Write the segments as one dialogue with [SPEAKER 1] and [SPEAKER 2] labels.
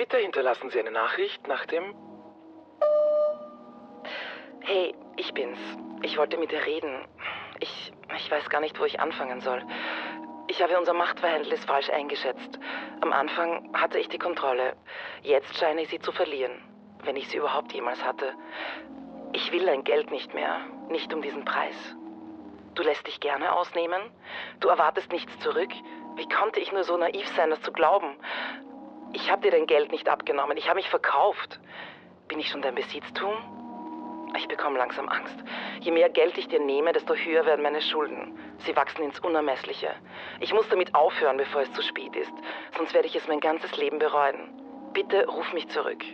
[SPEAKER 1] Bitte hinterlassen Sie eine Nachricht nach dem...
[SPEAKER 2] Hey, ich bin's. Ich wollte mit dir reden. Ich weiß gar nicht, wo ich anfangen soll. Ich habe unser Machtverhältnis falsch eingeschätzt. Am Anfang hatte ich die Kontrolle. Jetzt scheine ich sie zu verlieren. Wenn ich sie überhaupt jemals hatte. Ich will dein Geld nicht mehr. Nicht um diesen Preis. Du lässt dich gerne ausnehmen. Du erwartest nichts zurück. Wie konnte ich nur so naiv sein, das zu glauben? Ich habe dir dein Geld nicht abgenommen. Ich habe mich verkauft. Bin ich schon dein Besitztum? Ich bekomme langsam Angst. Je mehr Geld ich dir nehme, desto höher werden meine Schulden. Sie wachsen ins Unermessliche. Ich muss damit aufhören, bevor es zu spät ist. Sonst werde ich es mein ganzes Leben bereuen. Bitte ruf mich zurück.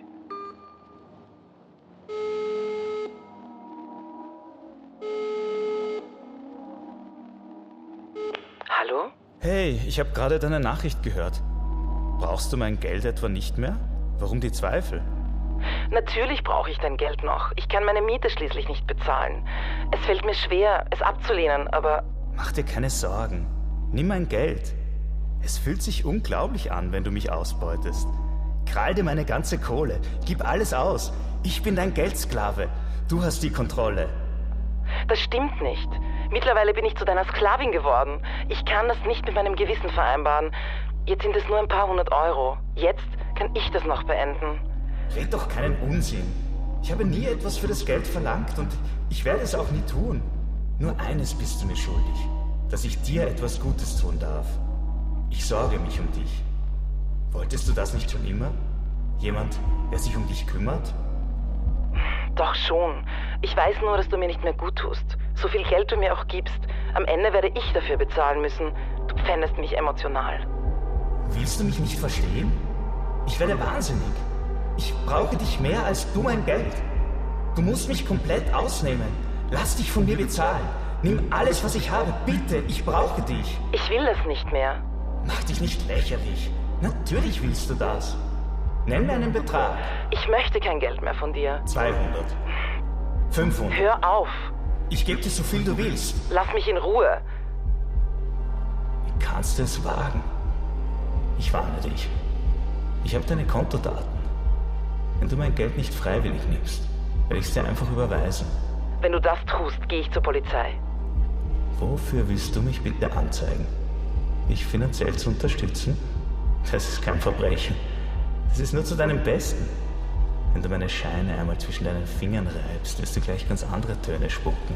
[SPEAKER 2] Hallo?
[SPEAKER 3] Hey, ich habe gerade deine Nachricht gehört. Brauchst du mein Geld etwa nicht mehr? Warum die Zweifel?
[SPEAKER 2] Natürlich brauche ich dein Geld noch. Ich kann meine Miete schließlich nicht bezahlen. Es fällt mir schwer, es abzulehnen, aber...
[SPEAKER 3] Mach dir keine Sorgen. Nimm mein Geld. Es fühlt sich unglaublich an, wenn du mich ausbeutest. Krall dir meine ganze Kohle. Gib alles aus. Ich bin dein Geldsklave. Du hast die Kontrolle.
[SPEAKER 2] Das stimmt nicht. Mittlerweile bin ich zu deiner Sklavin geworden. Ich kann das nicht mit meinem Gewissen vereinbaren. Jetzt sind es nur ein paar 100 Euro. Jetzt kann ich das noch beenden.
[SPEAKER 3] Red doch keinen Unsinn. Ich habe nie etwas für das Geld verlangt und ich werde es auch nie tun. Nur eines bist du mir schuldig, dass ich dir etwas Gutes tun darf. Ich sorge mich um dich. Wolltest du das nicht schon immer? Jemand, der sich um dich kümmert?
[SPEAKER 2] Doch schon. Ich weiß nur, dass du mir nicht mehr gut tust. So viel Geld du mir auch gibst. Am Ende werde ich dafür bezahlen müssen. Du pfändest mich emotional.
[SPEAKER 3] Willst du mich nicht verstehen? Ich werde wahnsinnig. Ich brauche dich mehr als du mein Geld. Du musst mich komplett ausnehmen. Lass dich von mir bezahlen. Nimm alles, was ich habe. Bitte, ich brauche dich.
[SPEAKER 2] Ich will das nicht mehr.
[SPEAKER 3] Mach dich nicht lächerlich. Natürlich willst du das. Nenn mir einen Betrag.
[SPEAKER 2] Ich möchte kein Geld mehr von dir.
[SPEAKER 3] 200. 500.
[SPEAKER 2] Hör auf.
[SPEAKER 3] Ich gebe dir so viel du willst.
[SPEAKER 2] Lass mich in Ruhe.
[SPEAKER 3] Wie kannst du es wagen? Ich warne dich. Ich habe deine Kontodaten. Wenn du mein Geld nicht freiwillig nimmst, werde ich es dir einfach überweisen.
[SPEAKER 2] Wenn du das tust, gehe ich zur Polizei.
[SPEAKER 3] Wofür willst du mich bitte anzeigen? Mich finanziell zu unterstützen? Das ist kein Verbrechen. Das ist nur zu deinem Besten. Wenn du meine Scheine einmal zwischen deinen Fingern reibst, wirst du gleich ganz andere Töne spucken.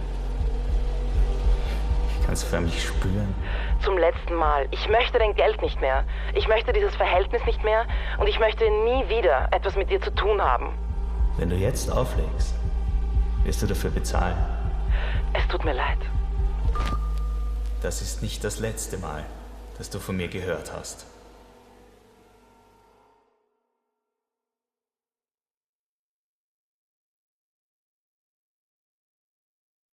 [SPEAKER 3] Ich kann es förmlich spüren.
[SPEAKER 2] Zum letzten Mal. Ich möchte dein Geld nicht mehr. Ich möchte dieses Verhältnis nicht mehr und ich möchte nie wieder etwas mit dir zu tun haben.
[SPEAKER 3] Wenn du jetzt auflegst, wirst du dafür bezahlen.
[SPEAKER 2] Es tut mir leid.
[SPEAKER 3] Das ist nicht das letzte Mal, dass du von mir gehört hast.